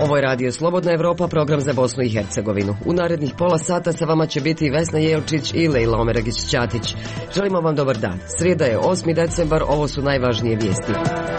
Ovo je Radio Slobodna Evropa, program za Bosnu i Hercegovinu. U narednih pola sata sa vama će biti Vesna Jelčić i Lejla Omeragić-Ćatić. Želimo vam dobar dan. Srijeda je 8. decembar, ovo su najvažnije vijesti.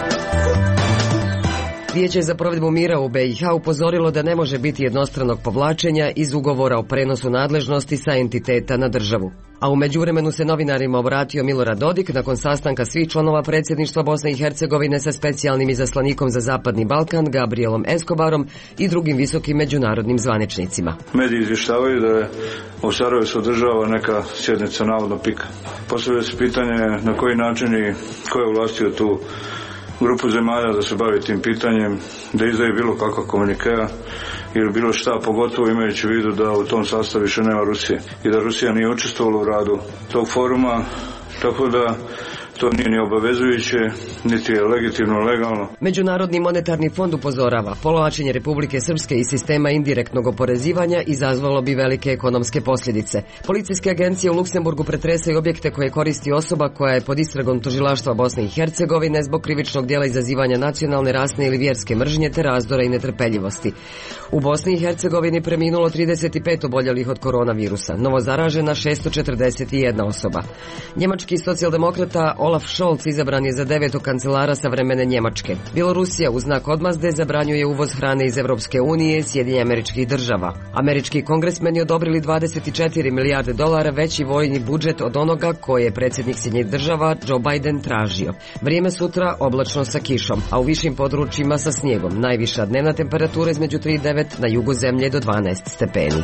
Vijeće za provedbu mira u BiH upozorilo da ne može biti jednostranog povlačenja iz ugovora o prenosu nadležnosti sa entiteta na državu. A u međuvremenu se novinarima obratio Milorad Dodik nakon sastanka svih članova predsjedništva Bosne i Hercegovine sa specijalnim izaslanikom za Zapadni Balkan Gabrielom Escobarom i drugim visokim međunarodnim zvaničnicima. Mediji izvještavaju da je u Sarajevu se održava neka sjednica navodno pika. Postavlja se pitanje na koji način i ko je ovlastio tu grupu zemalja da se bavi tim pitanjem, da izdaju bilo kakva komunikea ili bilo šta, pogotovo imajući u vidu da u tom sastavu više nema Rusije i da Rusija nije učestvovala u radu tog foruma, tako da to nije ni obavezujuće, niti je legitimno, legalno. Međunarodni monetarni fond upozorava, povlačenje Republike Srpske iz sistema indirektnog oporezivanja izazvalo bi velike ekonomske posljedice. Policijske agencije u Luksemburgu pretresaju objekte koje koristi osoba koja je pod istragom tužilaštva Bosne i Hercegovine zbog krivičnog djela izazivanja nacionalne, rasne ili vjerske mržnje te razdora i netrpeljivosti. U Bosni i Hercegovini preminulo 35 oboljelih od koronavirusa, novo zaražena 641 osoba. Njemački socijaldemokrata Olaf Scholz izabran je za 9. kancelara savremene Njemačke. Bjelorusija u znak odmazde zabranjuje uvoz hrane iz Evropske unije i Sjedinjenih Američkih Država. Američki kongresmeni odobrili 24 milijarde dolara veći vojni budžet od onoga koje je predsjednik Sjedinjenih Država Joe Biden tražio. Vrijeme sutra oblačno sa kišom, a u višim područjima sa snijegom. Najviša dnevna temperatura između 3 i 9, na jugu zemlje do 12 stepeni.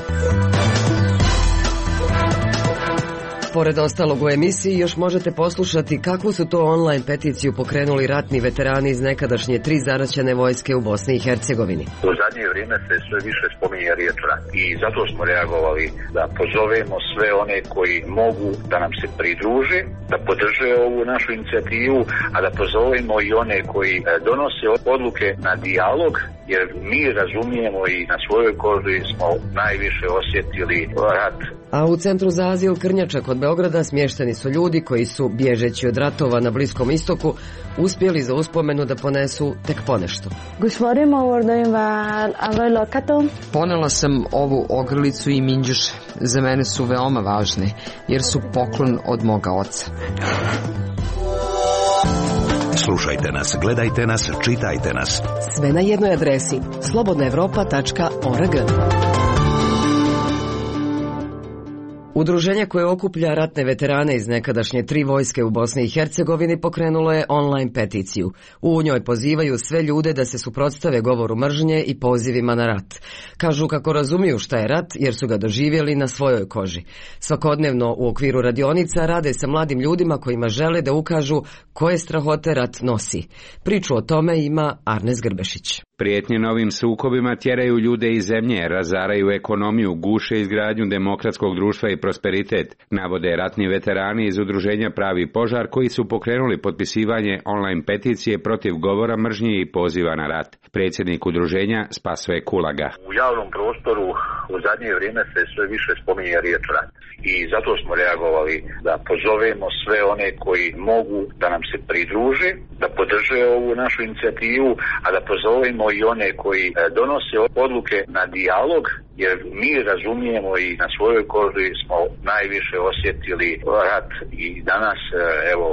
Pored ostalog u emisiji još možete poslušati kakvu su to online peticiju pokrenuli ratni veterani iz nekadašnje 3 zaraćene vojske u Bosni i Hercegovini. U zadnje vrijeme se sve više spominje riječ rat i zato smo reagovali da pozovemo sve one koji mogu da nam se pridruže, da podrže ovu našu inicijativu, a da pozovemo i one koji donose odluke na dijalog, jer mi razumijemo i na svojoj koži smo najviše osjetili rat. A u Centru za azil Krnjača kod Beograda smješteni su ljudi koji su, bježeći od ratova na Bliskom istoku, uspjeli za uspomenu da ponesu tek ponešto. Ponela sam ovu ogrlicu i minđuše. Za mene su veoma važne, jer su poklon od moga oca. Slušajte nas, gledajte nas, čitajte nas. Sve na jednoj adresi slobodnaevropa.org. Udruženje koje okuplja ratne veterane iz nekadašnje 3 vojske u Bosni i Hercegovini pokrenulo je online peticiju. U njoj pozivaju sve ljude da se suprotstave govoru mržnje i pozivima na rat. Kažu kako razumiju šta je rat jer su ga doživjeli na svojoj koži. Svakodnevno u okviru radionica rade sa mladim ljudima kojima žele da ukažu koje strahote rat nosi. Priču o tome ima Arnes Grbešić. Prijetnje novim sukobima tjeraju ljude iz zemlje, razaraju ekonomiju, guše izgradnju demokratskog društva i prosperitet, navode ratni veterani iz udruženja Pravi požar koji su pokrenuli potpisivanje online peticije protiv govora mržnje i poziva na rat. Predsjednik udruženja Spasoje Kulaga. U javnom prostoru u zadnje vrijeme se sve više spominje riječ rat i zato smo reagovali da pozovemo sve one koji mogu da nam se pridruže, da podrže ovu našu inicijativu, a da pozovemo i one koji donose odluke na dijalog, jer mi razumijemo i na svojoj koži smo najviše osjetili rat i danas, evo,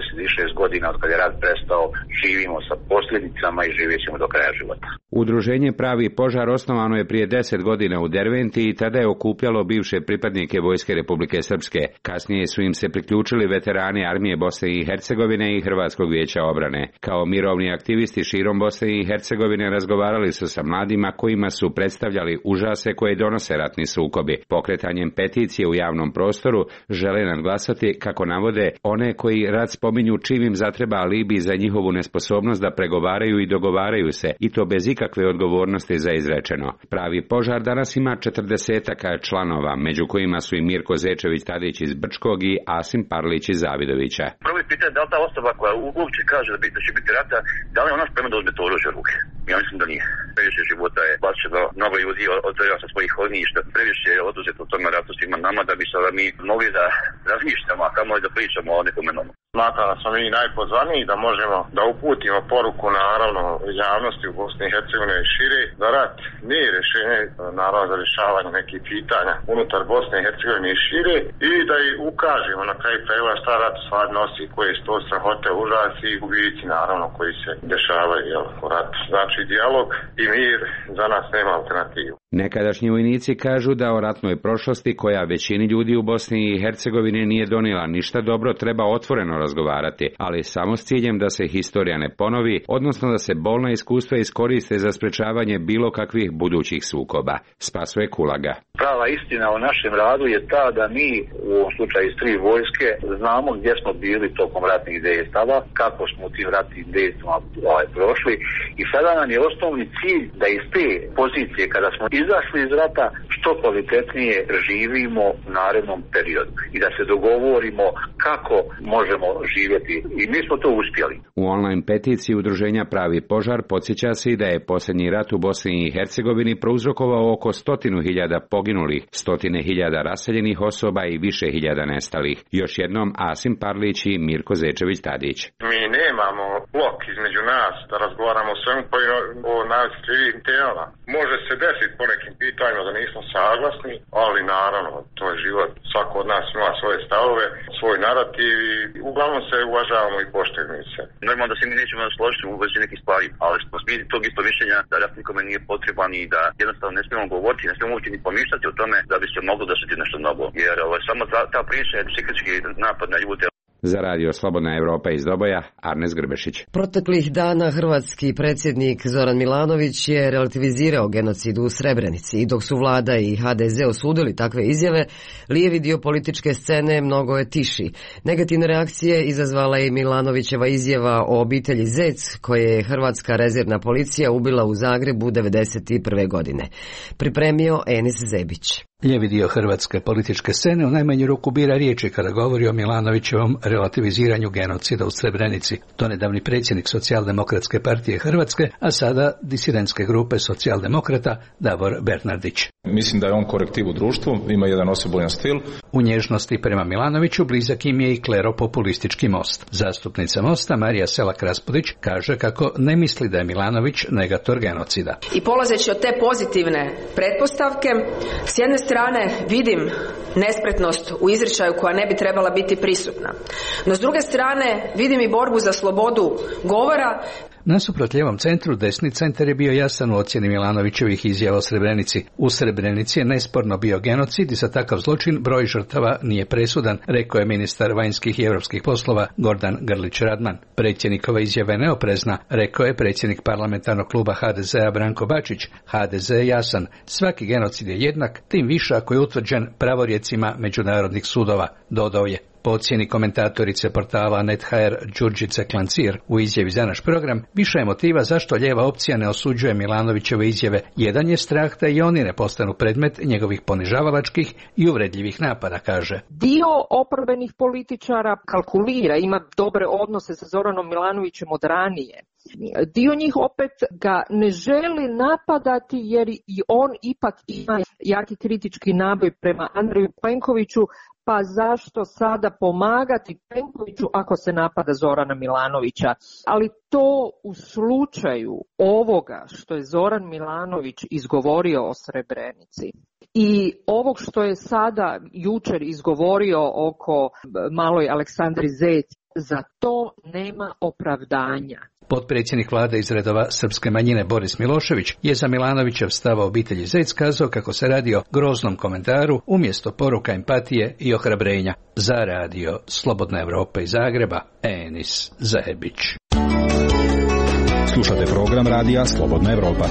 26 godina od kad je rat prestao, živimo sa posljedicama i živjet ćemo do kraja života. Udruženje Pravi požar osnovano je prije 10 godina u Derventi i tada je okupljalo bivše pripadnike Vojske Republike Srpske. Kasnije su im se priključili veterani Armije Bosne i Hercegovine i Hrvatskog vijeća obrane. Kao mirovni aktivisti širom Bosne i Hercegovine razgovarali su sa mladima kojima su predstavljali užase koje donose ratni sukobi. Pokretanjem peticije u javnom prostoru žele nadglasati, kako navode, one koji rat spominju čim im zatreba alibi za njihovu nesposobnost da pregovaraju i dogovaraju se, i to bez ikakve odgovornosti za izrečeno. Pravi požar danas ima 40 članova, među kojima su i Mirko Zečević-Tadić iz Brčkog i Asim Parlić iz Zavidovića. Prvo je pitanje da li ta osoba koja uopće kaže da će biti rata, da li je ona spremna da uzme to oružje u ruke? Ja mislim da nije. Previše života je bačeno, mnogo ljudi odveo sa svojih ognjišta, previše je oduzeto u tome ratu svima nama da bi sada mi mogli da razmišljamo, a kamo da pričamo o nekome novom. Smatram da smo mi najpozvaniji da možemo da uputimo poruku naravno javnosti u Bosni i Hercegovini i šire, da rat nije rješenje naravno za rješavanje nekih pitanja unutar Bosne i Hercegovine i šire i da i ukažemo na kraju krajeva šta rat stvar nosi, koje su to strahote, užasi i gubici naravno koji se dešavaju u ratu. Znači dijalog i mir za nas nema alternativu. Nekadašnji vojnici kažu da o ratnoj prošlosti, koja većini ljudi u Bosni i Hercegovini nije donijela ništa dobro, treba otvoreno razgovarati, ali samo s ciljem da se historija ne ponovi, odnosno da se bolna iskustva iskoriste za sprečavanje bilo kakvih budućih sukoba. Spasuje Kulaga. Prava istina o našem radu je ta da mi u ovom slučaju iz 3 vojske znamo gdje smo bili tokom ratnih dejstava, kako smo u tim ratnim dejstvima prošli i sada nam je osnovni cilj da iz te pozicije kada smo izašli iz rata što kvalitetnije živimo u narednom periodu i da se dogovorimo kako možemo živjeti i mi smo to uspjeli. U online peticiji udruženja Pravi požar podsjeća se da je posljednji rat u Bosni i Hercegovini prouzrokovao oko 100.000 poginulih, 100.000 raseljenih osoba i više hiljada nestalih. Još jednom Asim Parlić i Mirko Zečević-Tadić. Mi nemamo blok između nas da razgovaramo o svemu o najosjetljivijim temama. Može se desiti po nekim pitanjima da nismo saglasni, ali naravno to je život. Svako od nas ima svoje stavove, svoj narativ i uglavnom se uvažavamo i poštujemo se. Normalno da se mi nećemo složiti u vezi nekih stvari, ali smo svi tog isto mišljenja da rat nikome nije potreban i da jednostavno ne smijemo govoriti, ne smijemo uopće ni pomišljati o tome da bi se moglo desiti nešto novo. Jer samo ta priča je psihički napad na ljude. Za radio Slobodna Evropa iz Doboja, Arnes Grbešić. Proteklih dana hrvatski predsjednik Zoran Milanović je relativizirao genocid u Srebrenici i dok su vlada i HDZ osudili takve izjave, lijevi dio političke scene mnogo je tiši. Negativne reakcije izazvala je Milanovićeva izjava o obitelji Zec, koje je hrvatska rezervna policija ubila u Zagrebu 1991. godine. Pripremio Enis Zebić. Lijevi dio hrvatske političke scene u najmanju ruku bira riječi kada govori o Milanovićevom relativiziranju genocida u Srebrenici. Donedavni predsjednik Socijaldemokratske partije Hrvatske, a sada disidentske grupe socijaldemokrata Davor Bernardić. Mislim da je on korektiv u društvu, ima jedan osobojan stil. U nježnosti prema Milanoviću blizak im je i kleropopulistički Most. Zastupnica Mosta Marija Selak-Raspudić kaže kako ne misli da je Milanović negator genocida. I polazeći od te pozitivne pretpostavke, s jedne strane vidim nespretnost u izričaju koja ne bi trebala biti prisutna. No s druge strane vidim i borbu za slobodu govora. Nasuprot lijevom centru, desni centar je bio jasan u ocjeni Milanovićevih izjava o Srebrenici. U Srebrenici je nesporno bio genocid i za takav zločin broj žrtava nije presudan, rekao je ministar vanjskih i europskih poslova Gordan Grlić Radman. Predsjednikova izjava je neoprezna, rekao je predsjednik parlamentarnog kluba HDZ-a Branko Bačić. HDZ je jasan, svaki genocid je jednak, tim više ako je utvrđen pravorjecima međunarodnih sudova, dodao je. Po ocjeni komentatorice portala NetHR Đurđice Klancir u izjavi za naš program, više je motiva zašto lijeva opcija ne osuđuje Milanovićeve izjave. Jedan je strah da i oni ne postanu predmet njegovih ponižavalačkih i uvredljivih napada, kaže. Dio oporbenih političara kalkulira, ima dobre odnose sa Zoranom Milanovićem od ranije. Dio njih opet ga ne želi napadati jer i on ipak ima jaki kritički naboj prema Andreju Plenkoviću, pa zašto sada pomagati Plenkoviću ako se napada Zorana Milanovića? Ali to u slučaju ovoga što je Zoran Milanović izgovorio o Srebrenici i ovog što je sada jučer izgovorio oko maloj Aleksandri Zec, za to nema opravdanja. Potpredsjednik vlade iz redova srpske manjine Boris Milošević je za Milanovićev stav o obitelji Zec kazao kako se radi o groznom komentaru umjesto poruka empatije i ohrabrenja. Za radio Slobodna Evropa iz Zagreba, Enis Zebić. Slušate program radija Slobodna Evropa.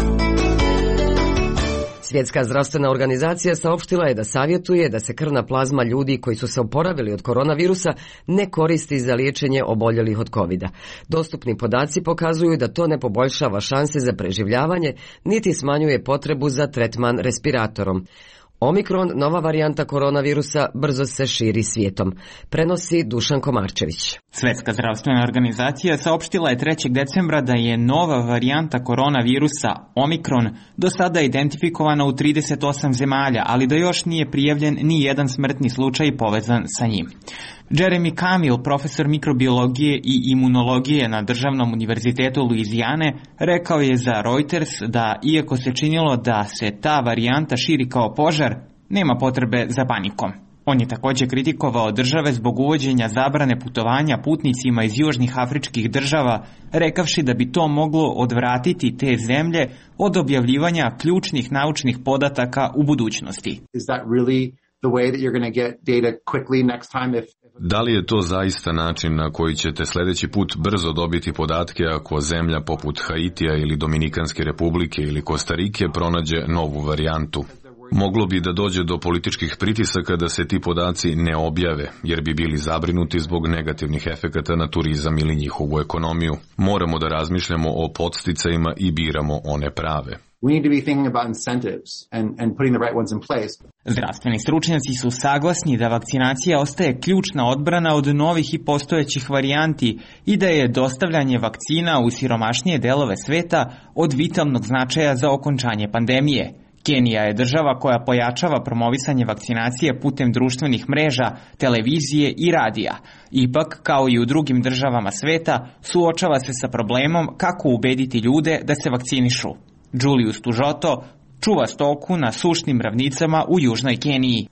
Svjetska zdravstvena organizacija saopštila je da savjetuje da se krvna plazma ljudi koji su se oporavili od koronavirusa ne koristi za liječenje oboljelih od covida. Dostupni podaci pokazuju da to ne poboljšava šanse za preživljavanje, niti smanjuje potrebu za tretman respiratorom. Omikron, nova varijanta koronavirusa, brzo se širi svijetom, prenosi Dušan Komarčević. Svjetska zdravstvena organizacija saopštila je 3. decembra da je nova varijanta koronavirusa Omikron do sada identifikovana u 38 zemalja, ali da još nije prijavljen ni jedan smrtni slučaj povezan sa njim. Jeremy Camille, profesor mikrobiologije i imunologije na Državnom univerzitetu Luizijane, rekao je za Reuters da, iako se činilo da se ta varijanta širi kao požar, nema potrebe za panikom. On je također kritikovao države zbog uvođenja zabrane putovanja putnicima iz južnih afričkih država, rekavši da bi to moglo odvratiti te zemlje od objavljivanja ključnih naučnih podataka u budućnosti. Da li je to zaista način na koji ćete sljedeći put brzo dobiti podatke ako zemlja poput Haitija ili Dominikanske republike ili Kostarike pronađe novu varijantu? Moglo bi da dođe do političkih pritisaka da se ti podaci ne objave, jer bi bili zabrinuti zbog negativnih efekata na turizam ili njihovu ekonomiju. Moramo da razmišljamo o podsticajima i biramo one prave. Zdravstveni stručnjaci su saglasni da vakcinacija ostaje ključna odbrana od novih i postojećih varijanti i da je dostavljanje vakcina u siromašnije delove sveta od vitalnog značaja za okončanje pandemije. Kenija je država koja pojačava promovisanje vakcinacije putem društvenih mreža, televizije i radija. Ipak, kao i u drugim državama sveta, suočava se sa problemom kako ubediti ljude da se vakcinišu. Julius Tužoto čuva stoku na sušnim ravnicama u južnoj Keniji.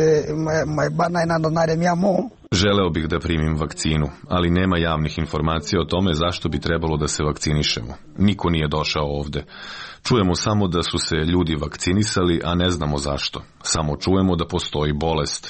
Želeo bih da primim vakcinu, ali nema javnih informacija o tome zašto bi trebalo da se vakcinišemo. Niko nije došao ovde. Čujemo samo da su se ljudi vakcinisali, a ne znamo zašto. Samo čujemo da postoji bolest.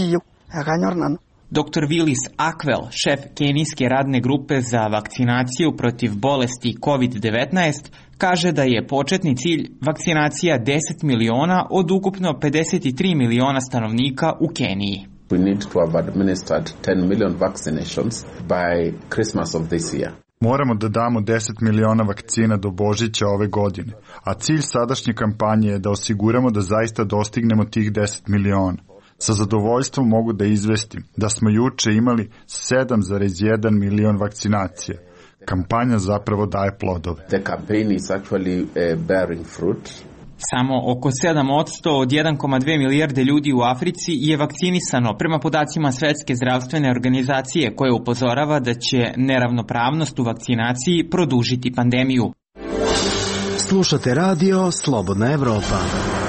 Dr. Willis Ackwell, šef kenijske radne grupe za vakcinaciju protiv bolesti COVID-19, kaže da je početni cilj vakcinacija 10 miliona od ukupno 53 miliona stanovnika u Keniji. We need to have administered 10 million vaccinations by Christmas of this year. Moramo da damo 10 miliona vakcina do Božića ove godine, a cilj sadašnje kampanje je da osiguramo da zaista dostignemo tih 10 miliona. Sa zadovoljstvom mogu da izvestim da smo juče imali 7,1 milion vakcinacija. Kampanja zapravo daje plodove. The campaign is actually bearing fruit. Samo oko 7% od 1,2 milijarde ljudi u Africi je vakcinisano, prema podacima Svetske zdravstvene organizacije, koja upozorava da će neravnopravnost u vakcinaciji produžiti pandemiju. Slušate radio Slobodna Evropa.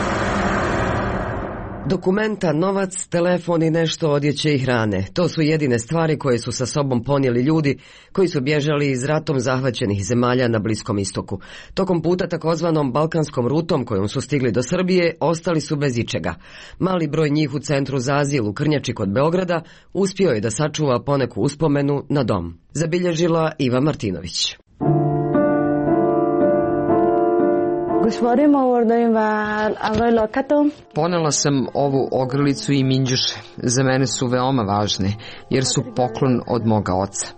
Dokumenta, novac, telefon i nešto odjeće i hrane. To su jedine stvari koje su sa sobom ponijeli ljudi koji su bježali iz ratom zahvaćenih zemalja na Bliskom istoku. Tokom puta takozvanom balkanskom rutom kojom su stigli do Srbije, ostali su bez ičega. Mali broj njih u centru za azil u Krnjači kod Beograda uspio je da sačuva poneku uspomenu na dom. Zabilježila Iva Martinović. Ponela sam ovu ogrlicu i minđuše. Za mene su veoma važne, jer su poklon od moga oca.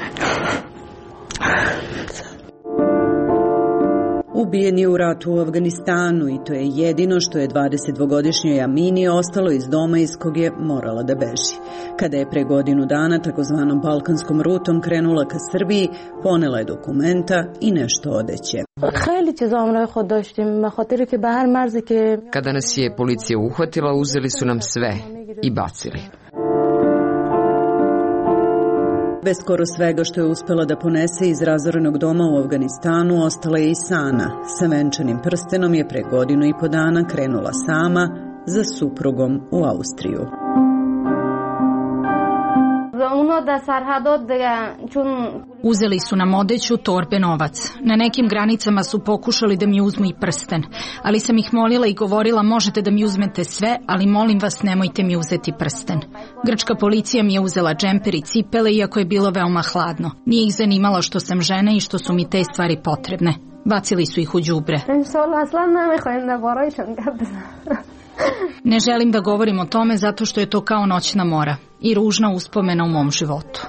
Ubijen je u ratu u Afganistanu i to je jedino što je 22-godišnjoj Amini ostalo iz doma iz kog je morala da beži. Kada je pre godinu dana takozvanom balkanskom rutom krenula ka Srbiji, ponela je dokumenta i nešto odeće. Kada nas je policija uhvatila, uzeli su nam sve i bacili. Bez skoro svega što je uspela da ponese iz razorenog doma u Afganistanu, ostala je i Sana. Sa venčanim prstenom je pre godinu i po dana krenula sama za suprugom u Austriju. Uzeli su nam odeću, torbe, novac. Na nekim granicama su pokušali da mi uzmu i prsten, ali sam ih molila i govorila: možete da mi uzmete sve, ali molim vas nemojte mi uzeti prsten. Grčka policija mi je uzela džemper i cipele, iako je bilo veoma hladno. Nije ih zanimalo što sam žena i što su mi te stvari potrebne. Bacili su ih u đubre. Ne želim da govorim o tome zato što je to kao noćna mora i ružna uspomena u mom životu.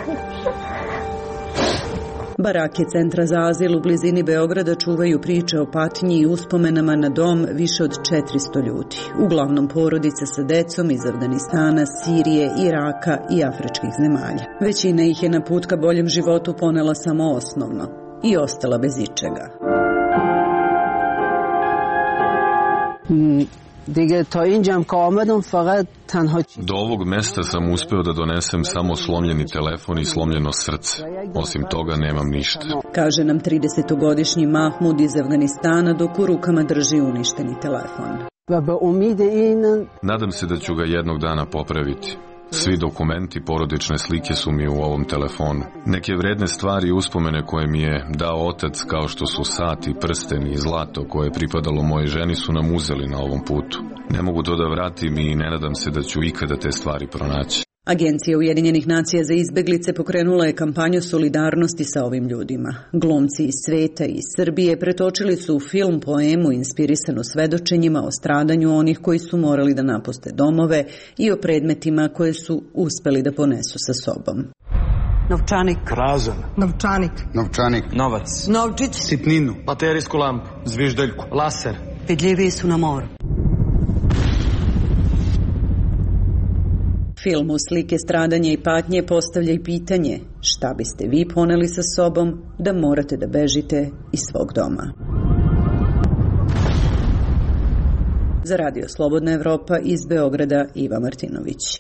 Barake centra za azil u blizini Beograda čuvaju priče o patnji i uspomenama na dom više od 400 ljudi. Uglavnom porodice sa decom iz Afganistana, Sirije, Iraka i afričkih zemalja. Većina ih je na put ka boljem životu ponela samo osnovno i ostala bez ičega. Do ovog mesta sam uspeo da donesem samo slomljeni telefon i slomljeno srce. Osim toga nemam ništa. Kaže nam 30-godišnji Mahmud iz Afganistana dok u rukama drži uništeni telefon. Nadam se da ću ga jednog dana popraviti. Svi dokumenti, porodične slike su mi u ovom telefonu. Neke vredne stvari i uspomene koje mi je dao otac, kao što su sati, prsteni i zlato koje je pripadalo moje ženi, su nam uzeli na ovom putu. Ne mogu to da vratim i ne nadam se da ću ikada te stvari pronaći. Agencija Ujedinjenih nacija za izbeglice pokrenula je kampanju solidarnosti sa ovim ljudima. Glumci iz sveta i Srbije pretočili su u film poemu inspirisanu svedočenjima o stradanju onih koji su morali da napuste domove i o predmetima koje su uspeli da ponesu sa sobom. Novčanik. Prazan. Novčanik. Novčanik. Novac. Novčić. Sitninu. Baterijsku lampu. Zviždeljku. Laser. Vidljiviji su na moru. Film u slike stradanja i patnje postavlja i pitanje šta biste vi poneli sa sobom da morate da bežite iz svog doma. Za Radio Slobodna Evropa iz Beograda Iva Martinović.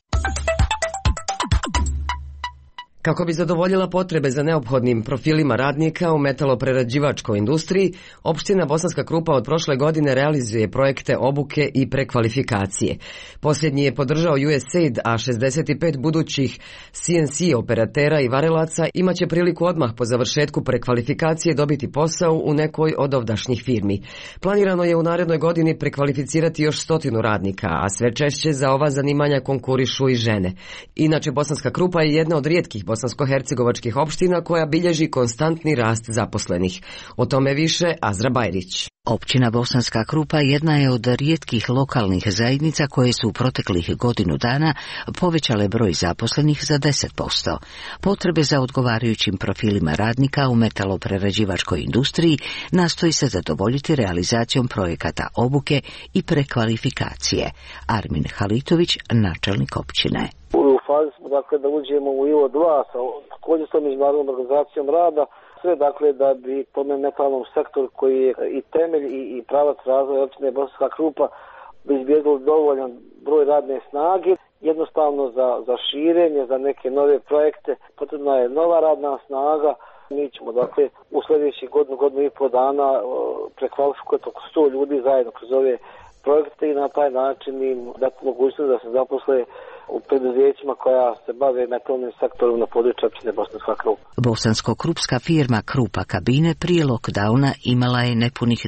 Kako bi zadovoljila potrebe za neophodnim profilima radnika u metaloprerađivačkoj industriji, opština Bosanska Krupa od prošle godine realizuje projekte obuke i prekvalifikacije. Posljednji je podržao USAID, a 65 budućih CNC operatera i varilaca imaće priliku odmah po završetku prekvalifikacije dobiti posao u nekoj od ovdašnjih firmi. Planirano je u narednoj godini prekvalificirati još 100 radnika, a sve češće za ova zanimanja konkurišu i žene. Inače, Bosanska Krupa je jedna od rijetkih bosansko-hercegovačkih opština koja bilježi konstantni rast zaposlenih. O tome više Azra Bajrić. Općina Bosanska Krupa jedna je od rijetkih lokalnih zajednica koje su u proteklih godinu dana povećale broj zaposlenih za 10%. Potrebe za odgovarajućim profilima radnika u metaloprerađivačkoj industriji nastoji se zadovoljiti realizacijom projekata obuke i prekvalifikacije. Armin Halitović, načelnik općine. U fazi smo da uđemo u IO2 sa također s međunarodnom organizacijom rada, sve da bi po metalnom sektoru koji je i temelj i pravac razvoja općine Bosanska Krupa obezbijedilo dovoljan broj radne snage. Jednostavno za širenje, za neke nove projekte potrebna je nova radna snaga. Mi ćemo u sljedećih godinu i pol dana prekvalifikovati oko 100 ljudi zajedno kroz ove projekte i na taj način im dati mogućnost da se zaposle u preduzećima koja se bave metalnim sektorom na području općine Bosanska Krupa. Bosansko-krupska firma Krupa Kabine prije lockdowna imala je nepunih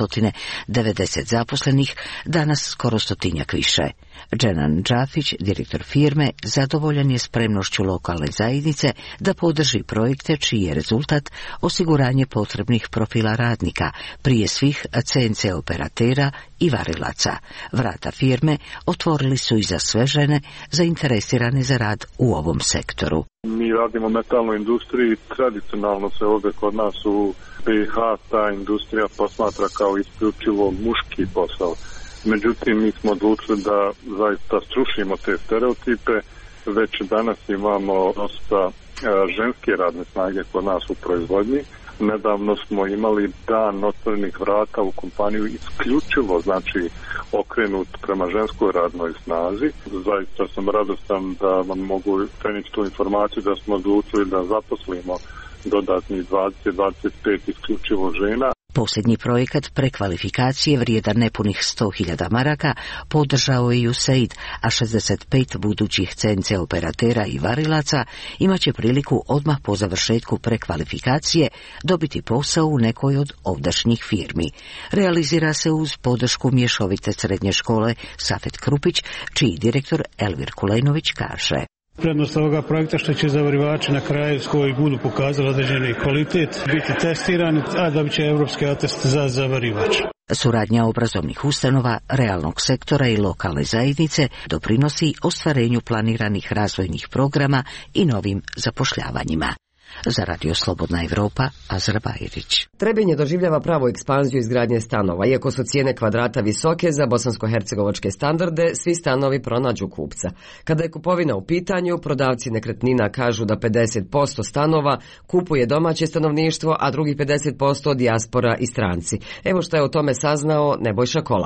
290 zaposlenih, danas skoro 100 više. Dženan Džafić, direktor firme, zadovoljan je spremnošću lokalne zajednice da podrži projekte čiji je rezultat osiguranje potrebnih profila radnika, prije svih CNC operatera i varilaca. Vrata firme otvorili su i za sve žene zainteresirane za rad u ovom sektoru. Mi radimo u metalnoj industriji, tradicionalno se ovdje kod nas u BiH ta industrija posmatra kao isključivo muški posao. Međutim, mi smo odlučili da zaista srušimo te stereotipe. Već danas imamo dosta ženske radne snage kod nas u proizvodnji. Nedavno smo imali dan otvorenih vrata u kompaniju isključivo, znači okrenut prema ženskoj radnoj snazi. Zaista sam radostan da vam mogu prenijeti tu informaciju da smo odlučili da zaposlimo dodatnih 20-25 isključivo žena. Posljednji projekat prekvalifikacije vrijedan nepunih 100.000 maraka podržao je USAID, a 65 budućih CNC operatera i varilaca imaće priliku odmah po završetku prekvalifikacije dobiti posao u nekoj od ovdašnjih firmi. Realizira se uz podršku mješovite srednje škole Safet Krupić, čiji direktor Elvir Kulejnović kaže. Prednost ovoga projekta što će zavarivači na kraju koji budu pokazali određeni kvalitet biti testirani, a dobit će evropski atest za zavarivač. Suradnja obrazovnih ustanova, realnog sektora i lokalne zajednice doprinosi ostvarenju planiranih razvojnih programa i novim zapošljavanjima. Za Radio Slobodna Evropa, Azra Bajrić. Trebinje doživljava pravu ekspanziju izgradnje stanova. Iako su cijene kvadrata visoke za bosansko-hercegovačke standarde, svi stanovi pronađu kupca. Kada je kupovina u pitanju, prodavci nekretnina kažu da 50% stanova kupuje domaće stanovništvo, a drugi 50% dijaspora i stranci. Evo što je o tome saznao Nebojša Kolak.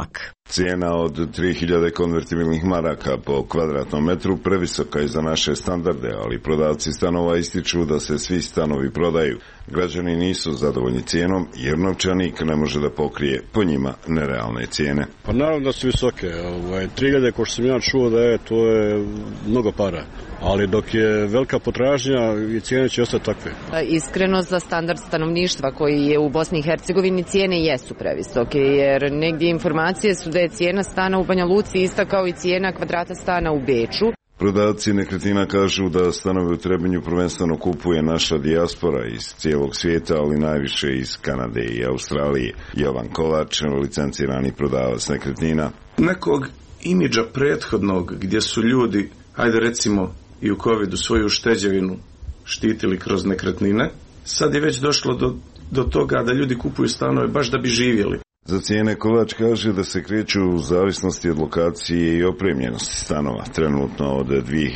Cijena od 3000 konvertibilnih maraka po kvadratnom metru previsoka je za naše standarde, ali prodavci stanova ističu da se svi stanovi prodaju. Građani nisu zadovoljni cijenom jer novčanik ne može da pokrije po njima nerealne cijene. Pa naravno da su visoke. 3000, ko što sam ja čuo da je, to je mnogo para. Ali dok je velika potražnja i cijene će ostati takve. Iskreno, za standard stanovništva koji je u Bosni i Hercegovini cijene jesu previsoke, jer negdje informacije su da je cijena stana u Banja Luci ista kao i cijena kvadrata stana u Beču. Prodavci nekretnina kažu da stanove u Trebinju prvenstveno kupuje naša dijaspora iz cijelog svijeta, ali najviše iz Kanade i Australije. Jovan Kovač, licencirani prodavac nekretnina. Nekog imidža prethodnog gdje su ljudi, ajde recimo i u covidu, svoju ušteđevinu štitili kroz nekretnine, sad je već došlo do toga da ljudi kupuju stanove baš da bi živjeli. Za cijene Kovač kaže da se kreću u zavisnosti od lokacije i opremljenosti stanova, trenutno od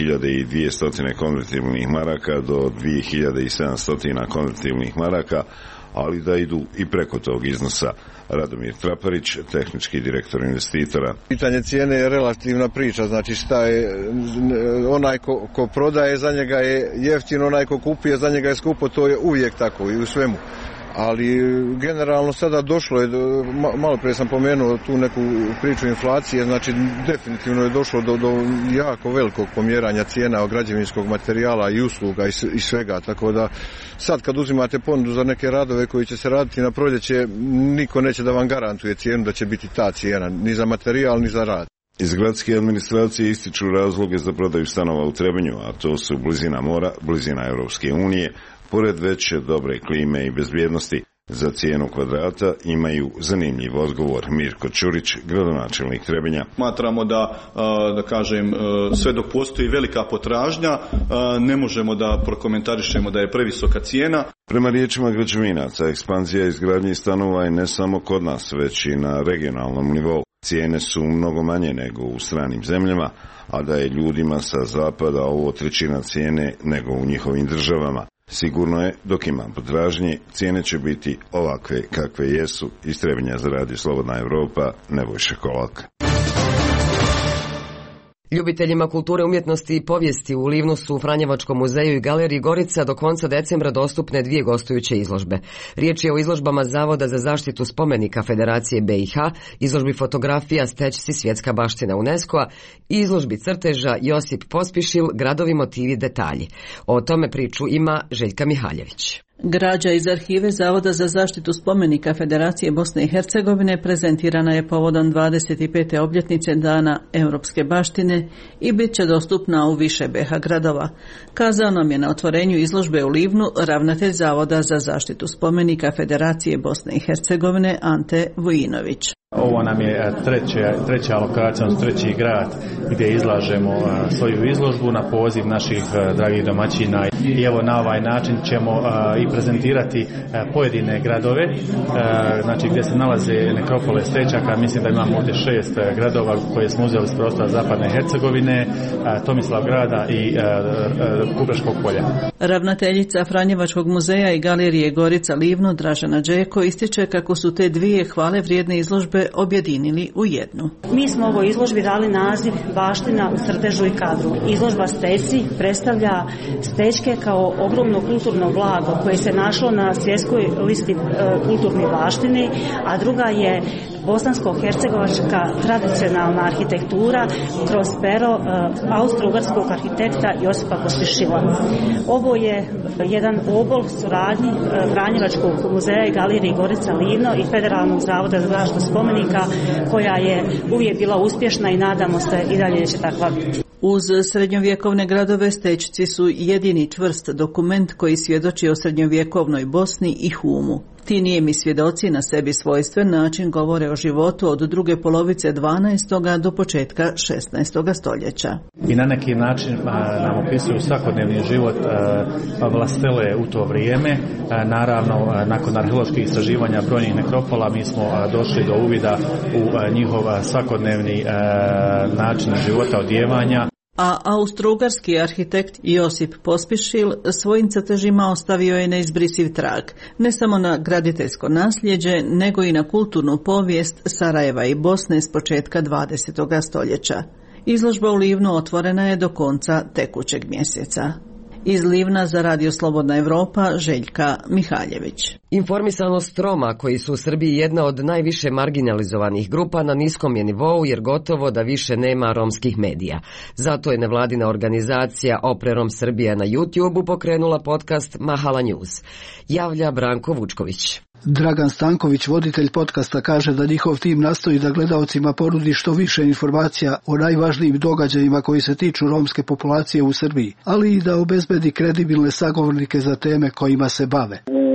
2200 konvertibilnih maraka do 2700 konvertibilnih maraka, ali da idu i preko tog iznosa. Radomir Traparić, tehnički direktor investitora. Pitanje cijene je relativna priča, znači šta je, onaj ko prodaje za njega je jeftino, onaj ko kupuje za njega je skupo, to je uvijek tako i u svemu. Ali generalno sada došlo je, malo prije sam pomenuo tu neku priču inflacije, znači definitivno je došlo do jako velikog pomjeranja cijena građevinskog materijala i usluga i svega, tako da sad kad uzimate ponudu za neke radove koji će se raditi na proljeće, niko neće da vam garantuje cijenu da će biti ta cijena, ni za materijal ni za rad. Iz gradske administracije ističu razloge za prodaju stanova u Trebinju, a to su blizina mora, blizina Europske unije, pored veće dobre klime i bezbjednosti. Za cijenu kvadrata imaju zanimljiv odgovor. Mirko Ćurić, gradonačelnik Trebinja. Smatramo da kažem, sve dok postoji velika potražnja, ne možemo da prokomentarišemo da je previsoka cijena. Prema riječima građevinaca, ekspanzija izgradnje stanova je ne samo kod nas, već i na regionalnom nivou. Cijene su mnogo manje nego u stranim zemljama, a da je ljudima sa zapada ovo trećina cijene nego u njihovim državama. Sigurno je, dok ima potražnje, cijene će biti ovakve kakve jesu. Iz Trebinja za Radio Slobodna Evropa, Nebojša Kolak. Ljubiteljima kulture, umjetnosti i povijesti u Livnu su u Franjevačkom muzeju i galeriji Gorica do konca decembra dostupne 2 gostujuće izložbe. Riječ je o izložbama Zavoda za zaštitu spomenika Federacije BiH, izložbi fotografija Stećci svjetska baština UNESCO-a i izložbi crteža Josip Pospišil, gradovi, motivi, detalji. O tome priču ima Željka Mihaljević. Građa iz arhive Zavoda za zaštitu spomenika Federacije Bosne i Hercegovine prezentirana je povodom 25. obljetnice Dana europske baštine i bit će dostupna u više BiH gradova. Kazao nam je na otvorenju izložbe u Livnu ravnatelj Zavoda za zaštitu spomenika Federacije Bosne i Hercegovine Ante Vujinović. Ovo nam je treća lokacija, treći grad gdje izlažemo svoju izložbu na poziv naših dragih domaćina i evo na ovaj način ćemo i prezentirati pojedine gradove, znači gdje se nalaze nekropole Stećaka. Mislim da imamo ovdje 6 gradova koje smo uzeli s prostora Zapadne Hercegovine, Tomislavgrada i Kupreškog polja. Ravnateljica Franjevačkog muzeja i galerije Gorica Livno Dražena Đeko ističe kako su te 2 hvale vrijedne izložbe objedinili u jednu. Mi smo ovoj izložbi dali naziv Baština u crtežu i kadru. Izložba Stećci predstavlja Stećke kao ogromno kulturno blago koje se našlo na svjetskoj listi kulturnih baštini, a druga je bosansko-hercegovačka tradicionalna arhitektura kroz pero austro-ugarskog arhitekta Josipa Pospišila. Ovo je jedan obol suradnji Franjevačkog muzeja i galerije Gorica Livno i Federalnog zavoda za zaštitu spomenika, koja je uvijek bila uspješna i nadamo se i dalje će takva biti. Uz srednjovjekovne gradove Stećci su jedini čvrst dokument koji svjedoči o srednjovjekovnoj Bosni i Humu. Ti nijemi svjedoci na sebi svojstven način govore o životu od druge polovice 12. do početka 16. stoljeća. I na neki način nam opisuju svakodnevni život vlastele u to vrijeme. Naravno, nakon arheoloških istraživanja brojnih nekropola mi smo došli do uvida u njihov svakodnevni način života, odjevanja. a austrougarski arhitekt Josip Pospišil svojim crtežima ostavio je neizbrisiv trag, ne samo na graditeljsko nasljeđe, nego i na kulturnu povijest Sarajeva i Bosne s početka 20. stoljeća. Izložba u Livnu otvorena je do konca tekućeg mjeseca. Iz Livna za Radio Slobodna Evropa, Željka Mihaljević. Informisanost Roma, koji su u Srbiji jedna od najviše marginalizovanih grupa, na niskom je nivou jer gotovo da više nema romskih medija. Zato je nevladina organizacija Opre Rom Srbija na YouTubeu pokrenula podcast Mahala News. Javlja Branko Vučković. Dragan Stanković, voditelj podcasta, kaže da njihov tim nastoji da gledaocima ponudi što više informacija o najvažnijim događajima koji se tiču romske populacije u Srbiji, ali i da obezbedi kredibilne sagovornike za teme kojima se bave.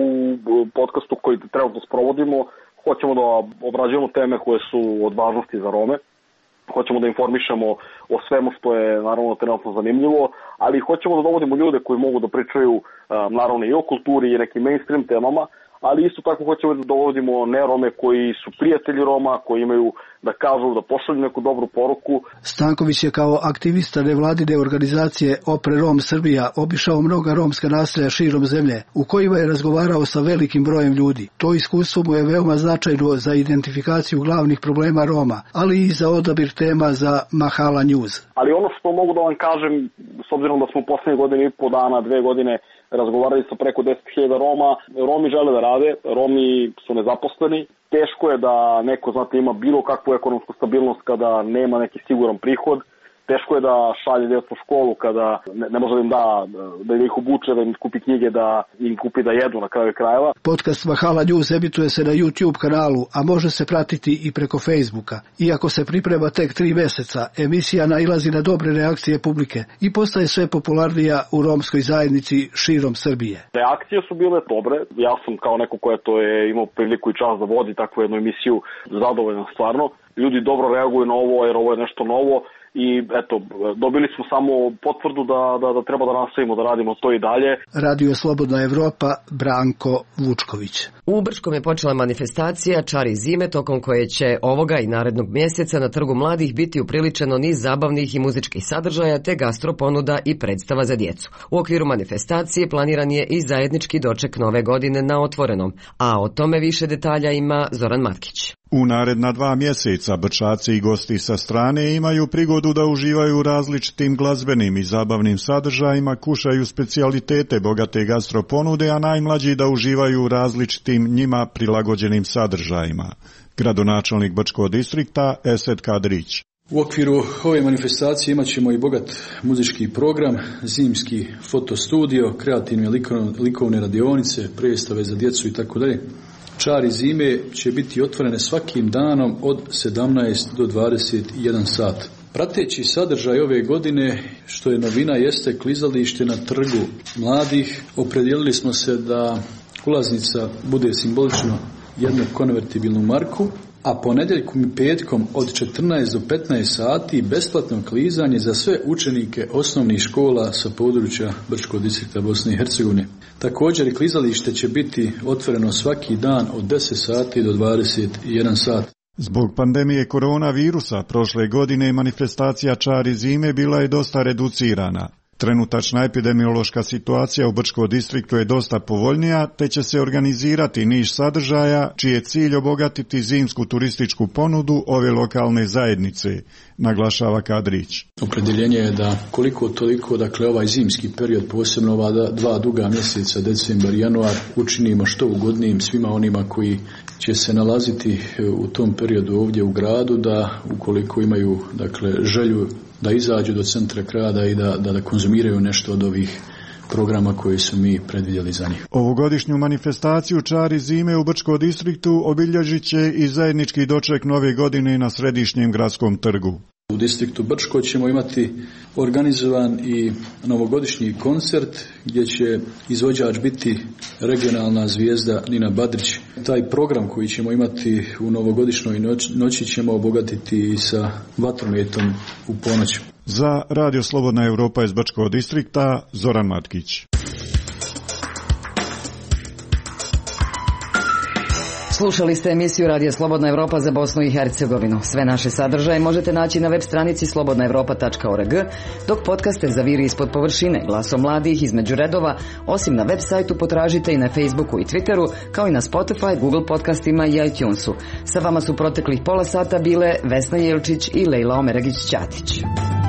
U podcastu koji trenutno sprovodimo hoćemo da obrađujemo teme koje su od važnosti za Rome, hoćemo da informišemo o svemu što je naravno trenutno zanimljivo, ali hoćemo da dovodimo ljude koji mogu da pričaju naravno i o kulturi i nekim mainstream temama, ali isto tako hoćemo da dovodimo ne Rome koji su prijatelji Roma, koji imaju da kažu, da pošalju neku dobru poruku. Stanković je kao aktivista nevladine organizacije Opre Rom Srbija obišao mnoga romska naselja širom zemlje, u kojima je razgovarao sa velikim brojem ljudi. To iskustvo mu je veoma značajno za identifikaciju glavnih problema Roma, ali i za odabir tema za Mahala News. Ali ono što mogu da vam kažem, s obzirom da smo u poslednje godine i po dana, 2 godine, razgovarali sa preko 10.000 Roma, Romi žele da rade, Romi su nezaposleni, teško je da neko, znate, ima bilo kakvu ekonomsku stabilnost kada nema neki siguran prihod, teško je da šalje djecu u školu kada ne može da im da ih obuče, da im kupi knjige, da im kupi da jedu na kraju krajeva. Podcast Mahala News emituje se na YouTube kanalu, a može se pratiti i preko Facebooka. Iako se priprema tek 3 mjeseca, emisija nailazi na dobre reakcije publike i postaje sve popularnija u romskoj zajednici širom Srbije. Reakcije su bile dobre. Ja sam kao neko ko je imao priliku i čast da vodi takvu jednu emisiju zadovoljan stvarno. Ljudi dobro reaguju na ovo jer ovo je nešto novo. I eto, dobili smo samo potvrdu da treba da nastavimo da radimo to i dalje. Radio Slobodna Evropa, Branko Vučković. U Brčkom je počela manifestacija Čari zime, tokom koje će ovoga i narednog mjeseca na Trgu mladih biti upriličeno niz zabavnih i muzičkih sadržaja te gastroponuda i predstava za djecu. U okviru manifestacije planiran je i zajednički doček nove godine na otvorenom, a o tome više detalja ima Zoran Matkić. U naredna 2 mjeseca Brčaci i gosti sa strane imaju prigodu da uživaju u različitim glazbenim i zabavnim sadržajima, kušaju specijalitete bogate gastroponude, a najmlađi da uživaju u različitim njima prilagođenim sadržajima. Gradonačelnik Brčkog distrikta Esed Kadrić. U okviru ove manifestacije imat ćemo i bogat muzički program, zimski fotostudio, kreativne likovne radionice, predstave za djecu itd. Čari zime će biti otvorene svakim danom od 17 do 21 sat. Prateći sadržaj ove godine, što je novina, jeste klizalište na Trgu mladih. Opredijelili smo se da ulaznica bude simbolično jednu konvertibilnu marku, a ponedjeljkom i petkom od 14 do 15 sati besplatno klizanje za sve učenike osnovnih škola sa područja Brčkog distrikta Bosne i Hercegovine. Također klizalište će biti otvoreno svaki dan od 10 sati do 21 sat. Zbog pandemije koronavirusa prošle godine manifestacija Čari zime bila je dosta reducirana. Trenutačna epidemiološka situacija u Brčkom distriktu je dosta povoljnija, te će se organizirati niz sadržaja čiji je cilj obogatiti zimsku turističku ponudu ove lokalne zajednice, naglašava Kadrić. Opredjeljenje je da koliko toliko, dakle ovaj zimski period, posebno ova 2 duga mjeseca, decembar i januar, učinimo što ugodnijim svima onima koji će se nalaziti u tom periodu ovdje u gradu, da ukoliko imaju dakle želju da izađu do centra grada i da konzumiraju nešto od ovih programa koji su mi predvidjeli za njih. Ovogodišnju manifestaciju Čari zime u Brčkom distriktu obilježit će i zajednički doček nove godine na središnjem gradskom trgu. U distriktu Brčko ćemo imati organizovan i novogodišnji koncert gdje će izvođač biti regionalna zvijezda Nina Badrić. Taj program koji ćemo imati u novogodišnjoj noći ćemo obogatiti i sa vatrometom u ponoć. Za Radio Slobodna Evropa iz Brčkog distrikta, Zoran Matkić. Slušali ste emisiju Radija Slobodna Evropa za Bosnu i Hercegovinu. Sve naše sadržaje možete naći na web stranici slobodnaevropa.org, dok podcaste za Viri ispod površine, Glasom mladih, Između redova, osim na web sajtu potražite i na Facebooku i Twitteru, kao i na Spotify, Google podcastima i iTunesu. Sa vama su proteklih pola sata bile Vesna Jelčić i Lejla Omeragić-Ćatić.